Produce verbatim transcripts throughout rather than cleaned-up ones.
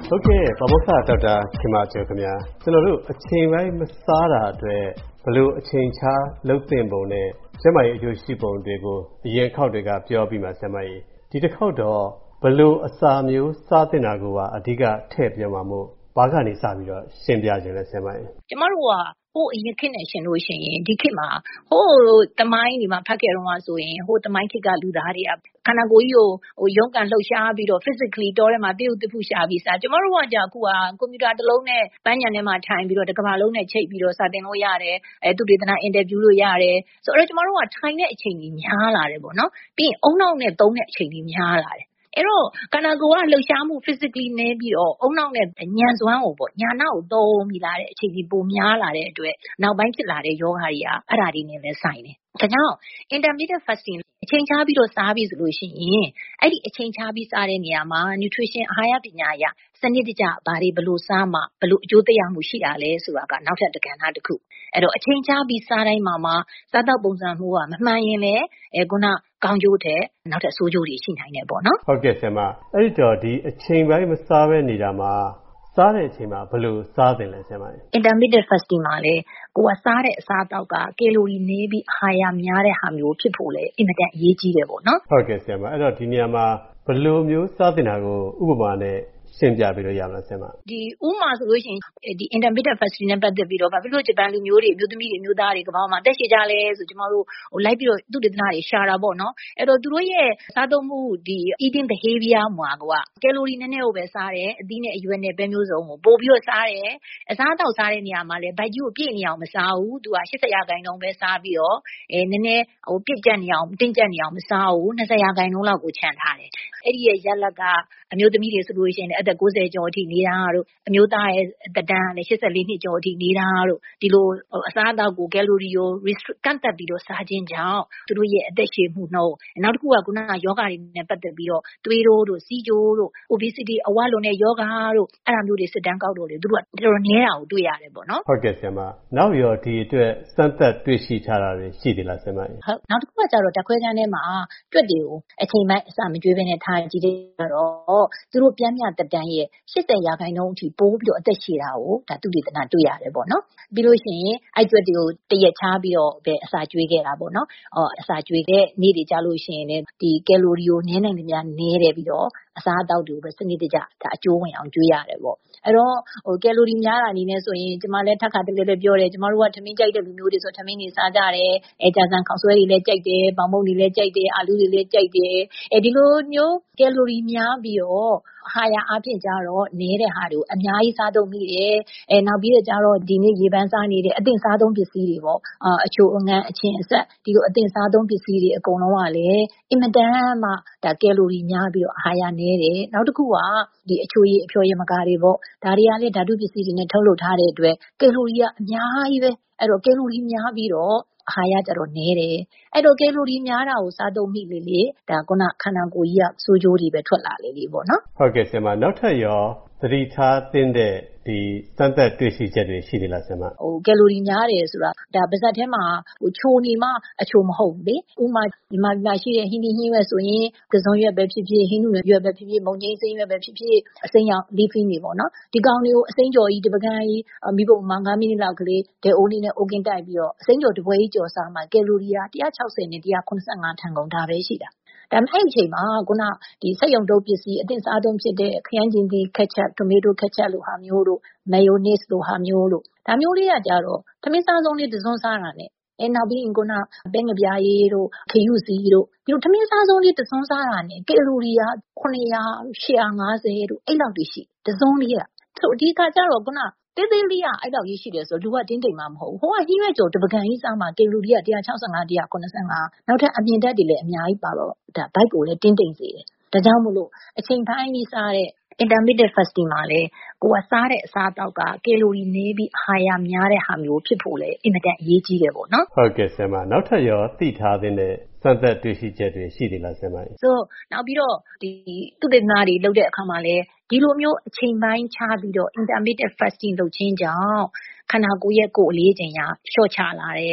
ဟုတ်ကဲ့ပါမောက္ခဒေါက်တာခင်မကျော်ခင်ဗျာကျွန်တော်တို့အချိန်ပိုင်းမစားတာအတွက်ဘယ်လိုအချိန်ခြားလုပ်သင့်ပုံနဲ့ကျန်းမာရေးအကျိုးရှိပုံတွေကိုအရင်ခေါက်တွေကပြောပြီးမှဆရာမကြီးဒီတစ်ခေါက်တော့ဘယ်လိုအစာမျိုးစားသင့်တာကိုပါအဓိကထည့်ပြောမှာမို့ဘာကနေစပြီးတော့ရှင်းပြခြင်းလဲဆရာမကြီးကျမတို့ကဟိုအရင်ခေတ်နဲ့ရှင်လို့ရှိရင်ဒီခေတ်မှာဟိုတမိုင်းဒီမှာဖတ်ခဲ့တော့ဆိုရင်ဟိုတမိုင်းခေတ်ကလူသားတွေကခန္ဓာကိုယ်ကြီးကိုဟိုရုန်းကန်လှုပ်ရှားပြီးတော့ physically တောထဲမှာတရုပ်တဖူရှာပြီးစားကျမတို့ကကြာအခုကကွန်ပျူတာတစ်လုံးနဲ့ပန်းညံထဲမှာထိုင်ပြီးတော့တစ်ကမ္ဘာလုံးနဲ့ချိတ်ပြီးတော့စာသင်လို့ရတယ်အဲသူတေသနာအင်တာဗျူးလို့ရတယ်ဆိုတော့ကျမတို့ကထိုင်တဲ့အချိန်ကြီးများလာတယ်ပေါ့နော်ပြီးရင်အုံနောက်နဲ့သုံးတဲ့အချိန်ကြီးများလာတယ်အဲ့တော့ခန္ဓာကိုယ်ကလှုပ်ရှားမှု physically နည်းပြီးတော့အုံနောက်နဲ့ညံစွမ်းကိုပေါ့ညာနောက်ကိုသုံးပြီးလာတဲ့အချိန်ကြီးပိုများလာတဲ့အတွက်နောက်ပိုင်းဖြစ်လာတဲ့ယောဂါတွေကအဲ့ဒါတွေနဲ့ပဲဆိုင်တယ်ဒါကြောင့် intermittent fasting အချိန်ခြားပြီးတော့စားပြီးဆိုလို့ရှိရင်အဲ့ဒီအချိန်ခြားပြီးစားတဲ့နေရာမှာ nutrition အာဟာရပညာအရစနစ်တကျဘာတွေဘယ်လိုစားမှဘယ်လိုအကျိုးသက်ရောက်မှုရှိတာလဲဆိုတာကနောက်ထပ်တကဏ္ဍတစ်ခုအဲ့တော့အချိန်ခြားပြီးစားတိုင်းမှာမှာစားတော့ပုံစံမှုကမမှန်ရင်လည်းအဲခုနကောင်းကျိုးတဲ့နောက်ထပ်ဆိုးကျိုးတွေရှိနိုင်တယ်ပေါ့နော်ဟုတ်ကဲ့ဆရာမအဲ့ဒီတော့ဒီအချိန်ပိုင်းမစားဘဲနေတာမှာစားတဲ့အချိန်မှာဘယ်လိုစားသင့်လဲဆရာမ intermittent fasting မှာလေကိုကစားတဲ့အစားအသောက်ကကီလိုရီနည်းပြီးအာဟာရများတဲ့ဟာမျိုးဖြစ်ဖို့လေအင်မတန်အရေးကြီးတယ်ပေါ့နော်ဟုတ်ကဲ့ဆရာမအဲ့တော့ဒီနေရာမှာဘယ်လိုမျိုးစားသင့်တာကိုဥပမာနဲ့ရှင်းပြပြီးလို့ရမလားဆရာမဒီဥမာဆိုလို့ရှိရင်ဒီ intermittent fasting နဲ့ပတ်သက်ပြီးတော့ဘာဖြစ်လို့ဂျပန်လူမျိုးတွေမျိုးသမီးတွေမျိုးသားတွေကဘာမှတက်ရှိကြလဲဆိုကျွန်တော်တို့ဟိုလိုက်ပြီးတော့သူတေသနာတွေရှာတာပေါ့နော်အဲ့တော့သူတို့ရဲ့စားသုံးမှုဒီ eating behavior မှာကကီလိုရီနည်းနည်းကိုပဲစားတယ်အသီးနဲ့အရွက်နဲ့ပဲမျိုးစုံကိုပို့ပြီးတော့စားတယ်အစားအသောက်စားတဲ့နေရာမှာလည်းဗိုက်ကြီးကိုပြည့်နေအောင်မစားဘူးသူကeightyရာခိုင်နှုန်းပဲစားပြီးတော့အဲနည်းနည်းဟိုပြည့်ကျက်နေအောင်တင်းကျပ်နေအောင်မစားဘူးtwentyရာခိုင်နှုန်းလောက်ကိုခြံထားတယ်အဲ့ဒီရဲ့ရက်လက်ကအမျိုးသမီးတွေဆိုလို့ရှိရင်အသက်ninetyကျော်အထိနေတာတို့အမျိုးသားရဲ့သက်တမ်းလည်းeighty-fourနှစ်ကျော်အထိနေတာတို့ဒီလိုအစားအသောက်ကိုကီလိုရီကို ကန့်သတ်ပြီးတော့စားခြင်းကြောင့်သူတို့ရဲ့အသက်ရှည်မှုနှုန်းနောက်တစ်ခုကခုနကယောဂါတွေနဲ့ပတ်သက်ပြီးတော့သွေးတိုးတို့စီးကျိုးတို့ obesity အဝလွန်တဲ့ယောဂါတို့အဲ့ဒါမျိုးတွေစစ်တမ်းကောက်တော့လေသူတို့ကတော်တော်နည်းတာကိုတွေ့ရတယ်ပေါ့နော်ဟုတ်ကဲ့ဆရာမနောက်ရောဒီအတွက်စမ်းသပ်တွေ့ရှိထားတာတွေရှိသေးလားဆရာမဟုတ်နောက်တစ်ခုကကျတော့ဓာတ်ခွဲခန်းထဲမှာတွက်တွေကိုအချိန်ပိုင်းအစမကျွေးဘဲနဲ့ထားကြည့်တယ်တော့သူတို့ပြန်မြသက်တမ်းရဲ့eightyရာခိုင်နှုန်းအထိပိုးပြီးတော့အသက်ရှည်တာကိုဒါသူတေသနာတွေ့ရတယ်ပေါ့နော်ပြီးလို့ရှိရင်အဲ့တွက်တွေကိုတရက်ချားပြီးတော့ပဲအစာကျွေးခဲ့တာပေါ့နော်အော်အစာကျွေးတဲ့နေ့တွေကြာလို့ရှိရင်လည်းဒီကီလိုရီကိုနည်းနိုင်သမျှနည်းတယ်ပြီးတော့အစားအသောက်တွေကိုပဲစနစ်တကျဒါအကျိုးဝင်အောင်ကျွေးရတယ်ပေါ့အဲ့တော့ဟိုကီလိုရီများတာအနေနဲ့ဆိုရင်ကျမလည်းထပ်ခါတလဲလဲပြောတယ်ကျမတို့ကထမင်းကြိုက်တဲ့လူမျိုးတွေဆိုထမင်းတွေစားကြတယ်အဲကြာစံခေါက်ဆွဲတွေလည်းကြိုက်တယ်ပေါင်မုန့်တွေလည်းကြိုက်တယ်အာလူတွေလည်းကြိုက်တယ်အဲဒီလိုမျိုးကီလိုရီများပြီးတော့အာဟာရအပြင်ကြတော့နည်းတဲ့ဟာတွေကိုအများကြီးစားသုံးမိတယ်အဲနောက်ပြီးတော့ကြတော့ဒီနေ့ရေပန်းစားနေတဲ့အသင့်စားသုံးပစ္စည်းတွေပေါ့အာအချိုအငန်းအချင်းအဆက်ဒီလိုအသင့်စားသုံးပစ္စည်းတွေအကုန်လုံးကလည်းအင်မတန်မှဒါကီလိုရီများပြီးတော့အာဟာရနည်းတယ်နောက်တစ်ခုကဒီအချိုရည်အဖျော်ရည်မကာတွေပေါ့ဒါတွေကလည်းဓာတုပစ္စည်းတွေနဲ့ထုတ်လုပ်ထားတဲ့အတွက်ကီလိုရီကအများကြီးပဲအဲ့တော့ကီလိုရီများပြီးတော့အာဟာရကြတော့နည်းတယ်အဲ့တော့ကီလိုရီများတာကိုစားသုံးမိလေလေဒါကခန္ဓာကိုယ်ကြီးကစိုးကျိုးတွေပဲထွက်လာလေလေပေါ့နော်ဟုတ်ကဲ့ဆရာမနောက်ထပ်ရောသတိထားသင့်တဲ့ဒီစမ်းသပ်တွေ့ရှိချက်တွေရှိသေးလားဆရာမဟိုကီလိုရီများတယ်ဆိုတာဒါပါးစပ်ထဲမှာဟိုချိုနေမှအချိုမဟုတ်ဘူးလေဥမာဒီမှာလာရှိတဲ့ဟင်းဒီဟင်းရွက်ဆိုရင်ကစုံရွက်ပဲဖြစ်ဖြစ်ဟင်းနုရွက်ပဲဖြစ်ဖြစ်မုံငိမ့်စိမ်းရွက်ပဲဖြစ်ဖြစ်အစိမ်းရောင် leafy နေပေါ့နော်ဒီကောင်တွေကိုအစိမ်းကြော်ကြီးတပကန်းကြီးမိဘမှာfiveမိနစ်လောက်ကလေးဒဲအိုးလေးနဲ့အိုကင်းတိုက်ပြီးတော့အစိမ်းကြော်တပွဲကြီးကြော်စားမှကီလိုရီကone sixtyနဲ့one seventy-fiveထန်ကုန်ဒါပဲရှိတာဒါမဲ့အဲ့အချိန်မှာခုနဒီစက်ရုံတုပ်ပစ္စည်းအသင့်စားသုံးဖြစ်တဲ့ခရမ်းကျင်သီးကက်ချက်တိုမီတိုကက်ချက်လိုဟာမျိုးတို့မယိုနစ်လိုဟာမျိုးတို့ဒါမျိုးလေးကကြတော့သမင်းစားဆုံးလေးတစ်စုံစားတာနဲ့အဲနောက်ပြီးရင်ခုနပဲငပြားရည်တို့ခရုစီတို့ဒီလိုသမင်းစားဆုံးလေးတစ်စုံစားတာနဲ့ကီလိုရီကnine hundred, eight fiftyတို့အဲ့လောက်တည်းရှိတစ်စုံလေးကဆိုအဓိကကြတော့ခုနတေးသေးလေးကအဲ့လောက်ကြီးရှိတယ်ဆိုလူကတင်းတိမ်မှမဟုတ်ဘူးဟိုကဟင်းရွက်ကြော်တပကံကြီးစားမှကီလိုရီကone sixty-five, one seventy-fiveနောက်ထပ်အမြင့်ဓာတ်တွေလည်းအများကြီးပါတော့ဒါဘိုက်ကိုလည်းတင်းတိမ်စေတယ်ဒါကြောင့်မို့လို့အချိန်ပိုင်းကြီးစားတဲ့ intermittent fasting မှာလေကိုကစားတဲ့အစားအသောက်ကကီလိုရီနည်းပြီးအာဟာရများတဲ့ဟာမျိုးဖြစ်ဖို့လေအင်မတန်အရေးကြီးတယ်ပေါ့နော်ဟုတ်ကဲ့ဆရာမနောက်ထပ်ရောသိထားတဲ့စမ်းသပ်တွေ့ရှိချက်တွေရှိသေးလားဆရာမဆိုနောက်ပြီးတော့ဒီသုတေသနတွေလုပ်တဲ့အခါမှာလည်းဒီလိုမျိုးအချိန်ပိုင်းခြားပြီးတော့ intermittent fasting လုပ်ခြင်းကြောင့်ခန္ဓာကိုယ်ရဲ့ကိုယ်အလေးချိန်ကလျှော့ချလာတယ်ဆ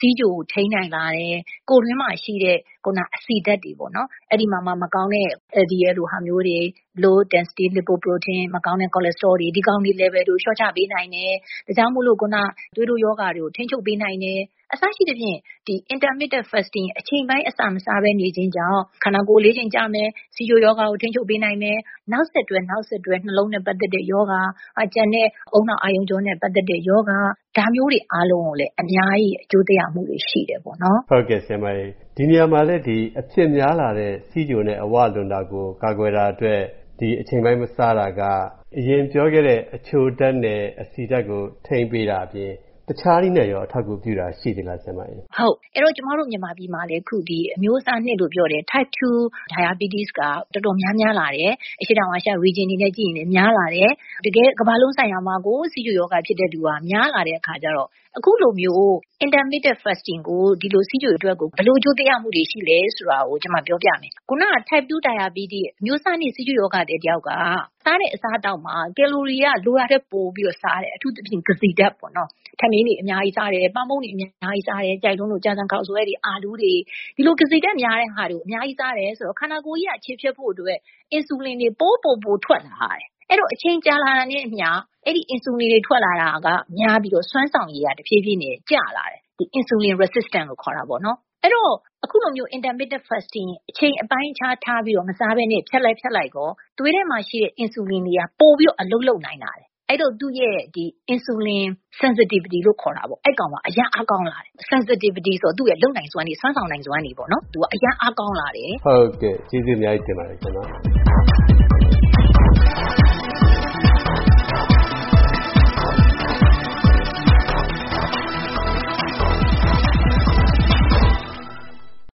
စီးကြိုထိန်းနိုင်လာတယ်ကိုယ်တွင်းမှာရှိတဲ့ခုနအဆီဓာတ်တွေပေါ့နော်အဲ့ဒီမှာမှမကောင်းတဲ့ L D L လိုဟာမျိုးတွေ low density lipoprotein မကောင်းတဲ့ cholesterol တွေဒီကောင်းတွေ level တွေလျှော့ချပေးနိုင်တယ်ဒါကြောင့်မို့လို့ခုနသွေးတိုးယောဂတွေကိုထိန်းချုပ်ပေးနိုင်တယ်အစရှိတဲ့ဖြင့်ဒီ intermittent fasting အချိန်ပိုင်းအစာမစားဘဲနေခြင်းကြောင့်ခန္ဓာကိုယ်လေးချိန်ကြမယ်စီဂျိုယောဂကိုထိန်းချုပ်ပေးနိုင်မယ်နောက်ဆက်တွဲနောက်ဆက်တွဲနှလုံးနဲ့ပတ်သက်တဲ့ယောဂအကျန်တဲ့အုံနောက်အာယုံကြောနဲ့ပတ်သက်တဲ့ယောဂဒါမျိုးတွေအားလုံးကိုလည်းအများကြီးအကျိုးသက်ရောက်မှုတွေရှိတယ်ပေါ့နော်ဟုတ်ကဲ့ဆရာမကြီးဒီနေရာမှာလည်းဒီအဖြစ်များလာတဲ့စီဂျိုနဲ့အဝလွန်တာကိုကာကွယ်တာအတွက်ဒီအချိန်ပိုင်းမစားတာကအရင်ပြောခဲ့တဲ့အချိုဓာတ်နဲ့အဆီဓာတ်ကိုထိန်းပေးတာအပြင်တခြားနည်းနဲ့ရောအထောက်အကူပြုတာရှိသေးလားဆရာမကြီးဟုတ်အဲ့တော့ကျမတို့မြန်မာပြည်မှာလည်းခုဒီအမျိုးအစားနှစ်လို့ပြောတယ် type two diabetes ကတော်တော်များများလာတယ်အရှေ့တောင်အာရှ region တွေနဲ့ကြည့်ရင်လည်းများလာတယ်တကယ်ကမ္ဘာလုံးဆိုင်ရာမှာကိုစီဂျိုယောဂဖြစ်တဲ့လူကများလာတဲ့အခါကျတော့အခုလိုမျိုး intermittent fasting ကိုဒီလိုစီဂျိုအတွက်ကိုဘယ်လိုကြိုးတရားမှုတွေရှိလဲဆိုတာကိုကျွန်မပြောပြမယ်ခုနက type two diabetes အမျိုးအစားနှစ်စီဂျိုယောဂတဲ့တယောက်ကစားတဲ့အစားအသောက်မှာကယ်လိုရီကလိုရတဲ့ပိုပြီးတော့စားတယ်အထူးသဖြင့်ကစီဓာတ်ပေါ့နော်ထမင်းတွေအများကြီးစားတယ်ပန်းမုန်းတွေအများကြီးစားတယ်ကြိုက်လုံးလို့ကြာစံခောက်ဆွဲတွေအာလူးတွေဒီလိုကစီဓာတ်များတဲ့ဟာတွေကိုအများကြီးစားတယ်ဆိုတော့ခန္ဓာကိုယ်ကြီးကခြေဖြတ်ဖို့အတွက်အင်ဆူလင်တွေပိုးပိုးပိုးထွက်လာတယ်အဲ့တော့အချိန်ကြာလာတာနဲ့အမျှအဲ့ဒီအင်ဆူလင်တွေထွက်လာတာကများပြီးတော့စွမ်းဆောင်ရည်ကတဖြည်းဖြည်းနဲ့ကျလာတယ်ဒီ insulin resistant လို့ခေါ်တာပေါ့နော်အဲ့တော့အခုလိုမျိုး intermittent fasting အချိန်အပိုင်းခြားထားပြီးတော့မစားဘဲနဲ့ဖြတ်လိုက်ဖြတ်လိုက်တော့သွေးထဲမှာရှိတဲ့ insulin တွေကပို့ပြီးတော့အလုပ်လုပ်နိုင်တာတယ်အဲ့တော့သူ့ရဲ့ဒီ insulin sensitivity လို့ခေါ်တာပေါ့အဲ့ကောင်ကအရန်အားကောင်းလာတယ် sensitivity ဆိုတော့သူ့ရဲ့လုံနိုင်စွမ်းတွေစွမ်းဆောင်နိုင်စွမ်းတွေပေါ့နော်သူကအရန်အားကောင်းလာတယ်ဟုတ်ကဲ့ကျေးဇူးအများကြီးတင်ပါတယ်ကျွန်တော်